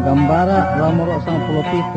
Gambara lamoro sang pulo pitu.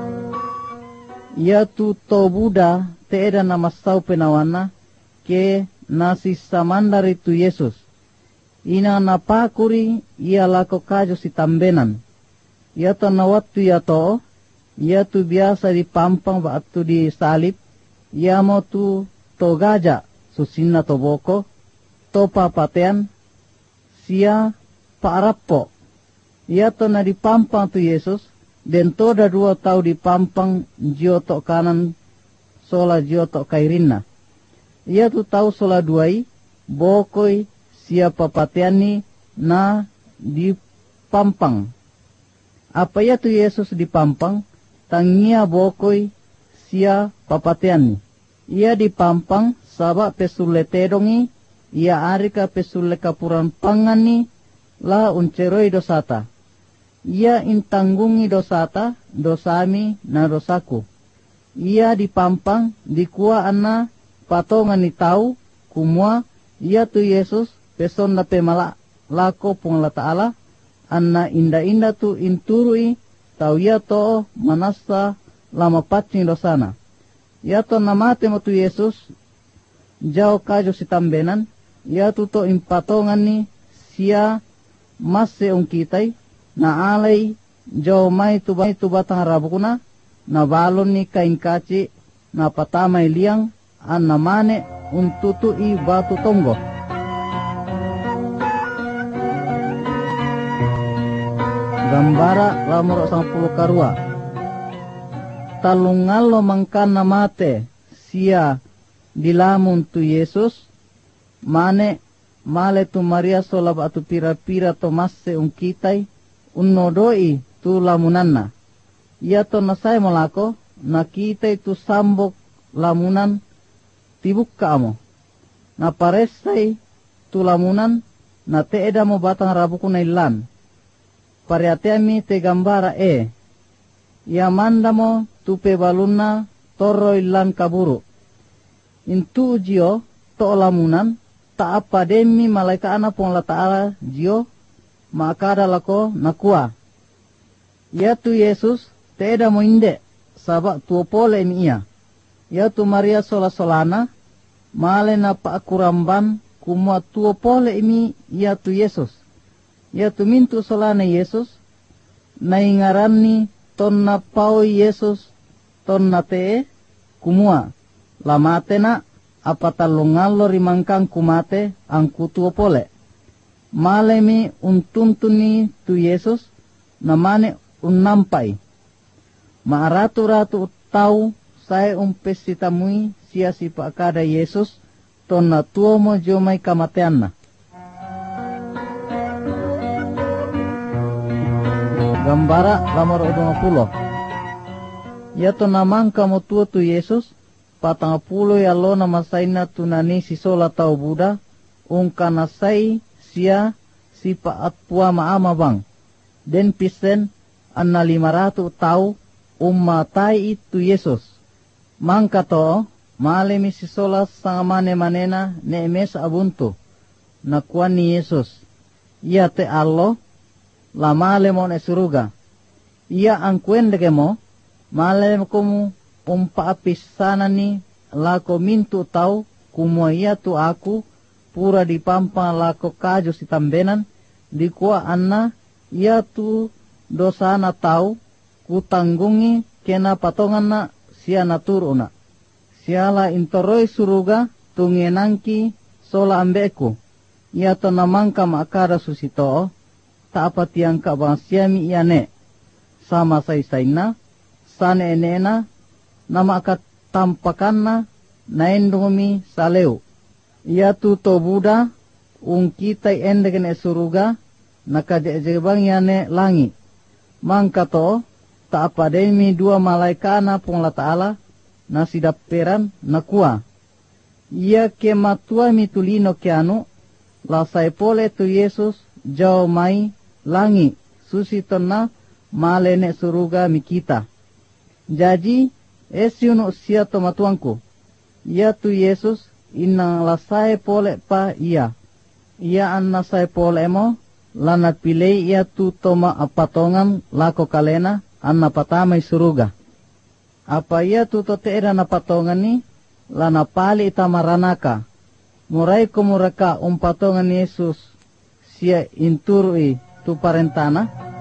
Ia tu to Buddha teeda nama sau penawana ke nasi samandari tu Yesus. Ina napakuri ia lako kajo si tambenan. Ia to na waktu ia to, ia tu biasa di pampang waktu di salib. Ia mo tu to gaja susina to boko, to papatean, sia paarapo. Ia to na di pampang tu Yesus, dan to da 2 tau di pampang jio to kanan sola jio to kairina. Ia tu tau sola 2 bokoi sia papateani na di pampang. Apa ia tu Yesus di pampang, tangia bokoi sia papateani. Ia di pampang sabak pesule tedongi, ia arika pesule kapuran pangani la unceroi dosata. Ia intanggungi dosata, dosami na dosaku. Ia di pampang dikua ana patongan ni tau kumua ia tu Yesus peson na pemala lako pung la taala anna inda-inda tu inturui tau ia to manasa lama patni dosana. Ia to namate mo tu Yesus jauh kajo si tambenan, ia tu to impatongan ni sia masse ungkitai na alay jauh mai tu batang rabukuna na balon ni kain kaci na patamay liang an namane untutu i batu tonggo. Gambara lamoro sang puluh karua. Talungalo mangkan namate sia dilamun tu Yesus mane male tu Maria sola batu pira-pira to masse ungkitai unno doi tu lamunanna. Ia to nasai molako nakita itu sambok lamunan tibukka amo. Na paresai tu lamunan na teeda mo batang rabukuna ilan. Pariateami te gambara ia manda mo tu pe baluna toro ilan kaburu. Intu jio to lamunan ta apa demi malaika ana pong la taala jio makada lako nakua. Ia tu Yesus teeda mo inde sabak tuo pole mi ia. Ia tu Maria sola-solana male na paakuramban kumua tuo pole mi ia tu Yesus. Ia tu mintu solana Yesus na ingarani ton na pau Yesus ton na te kumua lamate na apatalungalo rimangkang kumate ang kutuo pole. Malemi untuntuni tu Yesus namane unnampai. Maaratu-ratu tau saya umpesitamui sia si pakada Yesus ton na tuo mo jomai kamateanna. Gambara lamaro 20. Ya to namang kamo tuo tu Yesus patang pulo ya lo nama saina tunani si sola tau Buddha ungkana sai sia si paat pua maama bang den pisen anna 500 tau ummatai itu Yesus mangka to malemi si sola sangamane manena neemes abuntu nakuani Yesus ia te allo la male mo ne suruga ia angkuende kemo male komu umpa apisana ni lako mintu tau kumua ia tu aku pura di pampang lako kajo si tambenan di kuah anna ia tu dosana tau kutanggungi kena patongan na sia naturuna siala intoroi suruga tungenangki sola ambeku ia to namangka makara susito ta apa tiang ka bangsiami iane sama sai-saina sane enena nama akat tampakanna naendumi saleu ia tu to Buddha ungkitai endegen suruga nakajebang yane langi mangka to ta apa demi 2 malaikana pung la taala nasidaperan nakua ia kematua mitulino kianu la saipole tu Yesus jauh mai langi susitona malene suruga mikita jadi esiuno sia tomatuangku ia tu Yesus inang la saipole pa ia anna saipole mo lana pilei ia tu toma apatongan lako kalena anna patamay suruga. Apa ia tu to teera na patongan ni lana pali itamaranaka. Murai kumuraka patongan ni Yesus siya inturui tu parentana.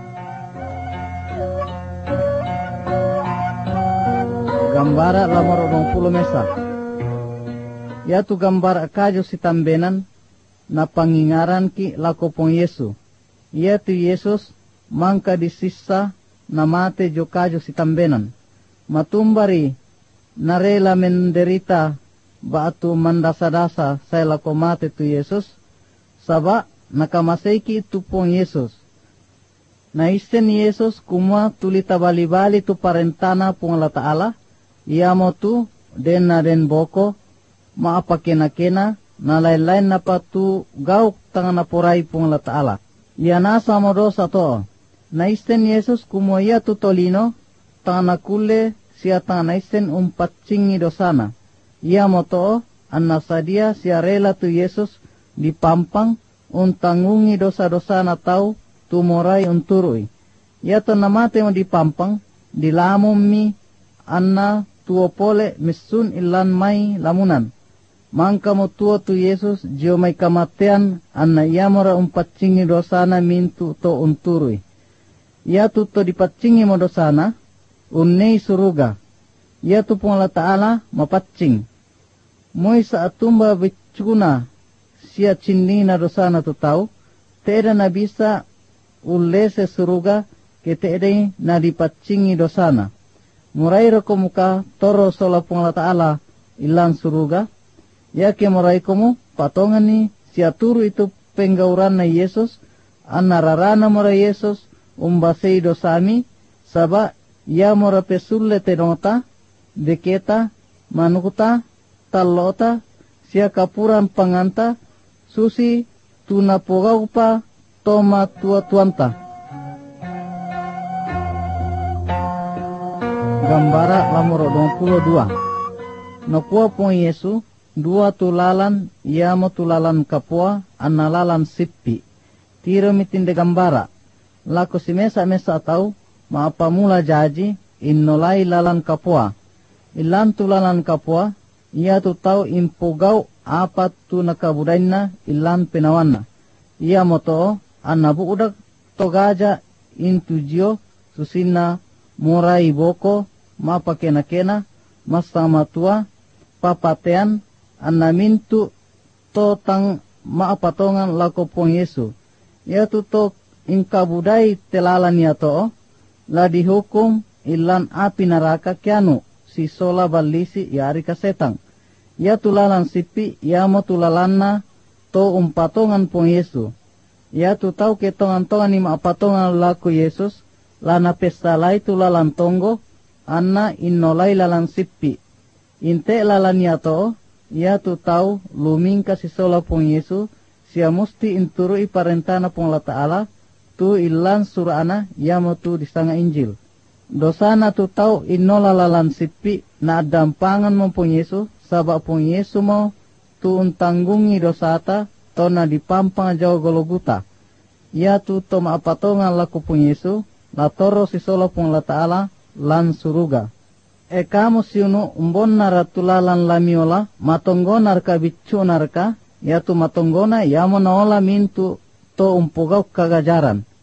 Gambara lamor 20 mesa. Ya tu gambar kajo si tambenan na pangingaran ki lako pong Yesu. Ya tu Yesus mangka disisa na mate jo kajo si tambenan. Matumbari na rela menderita baatu mandasa-dasa sa lako mate tu Yesus. Saba nakamaseki tu pong Yesus. Na isen Yesus kuma tulita bali-bali tu parentana pong Allah Ta'ala. Iyamo tu den na den boko maapakena-kena na lain-lain na patu gauk tangan na poray pong Allah Ta'ala. Iya nasa mo dosa to. Na isen Yesus kumo iya tu tolino tangan na kule siya tangan na isen patsingi dosana. Iya mo to anasadia siya rela tu Yesus dipampang tanggungi dosa-dosa na tau tumoray turui. Iya to namate mo dipampang dilamom mi anna tuo pole misun ilan may lamunan. Mangka mo tuo tu Yesus jio may kamatean anna iyamora patsingi dosana mintu to turui. Iya tu to dipatsingi mo dosana unnei suruga. Iya tu pong Allah Ta'ala mapatsing. Moy sa atumba bitsuna siya cindi na dosana tu tau, teeda na bisa ulese suruga ke teeda na dipatsingi dosana. Murai ko muka toro sola pong Allah Ta'ala ilan suruga. Ya ke murai komu patongan ni siya turu itu penggauran na Yesus. Anararana mora Yesus umbasei dosami. Saba ya mora pesulle tenota, deketa, manukuta, talota, siya kapuran panganta, susi tunapogau pa toma tua-tuanta. Gambara lamoro 22. Napua pong Yesu, dua tulalan, yamo tulalan kapua, analalan sipi. Tiro mitinde gambara. Lako si mesa-mesa tau, maapamula jaji, innolai lalan kapua. Ilan tulalan kapua, iya tu tau impugau apat tu nakabudaina ilan penawana. Iya moto, anabu udak togaja intujio, susina murai boko, mapakena-kena, masama tua, papatean, anamintu totang maapatongan lako pong Yesu. Ya tuto ingkabudai telalan ya to, la dihukum ilan api neraka kianu, si sola balisi yari kasetang. Ya tulalan sipi, ya mo tulalanna to patongan pong Yesu. Ya tu tau ketongan-tongan ni maapatongan lako Yesus, lana pestalai tulalan tonggo, anna innolai lalan sipi. Inte lalan yato, ya tu tau lumingka si sola pong Yesu, siya musti inturui parentana pong Allah Ta'ala, tu ilan surana, ya mo tu disanga Injil. Dosana tu tau innola lalan sipi, na dampangan mo pong Yesu, sabak pong Yesu mo, tu untanggungi dosata, to na dipampang jawa Gologuta. Ya tu to maapatongan laku pong Yesu, latoro si sola pong Allah Ta'ala, lan suruga. E kamu siunu umbon naratulalan lamiola, matonggonar ka bicu narka, yatu matonggona yamo naola mintu to umpugau kagajaran.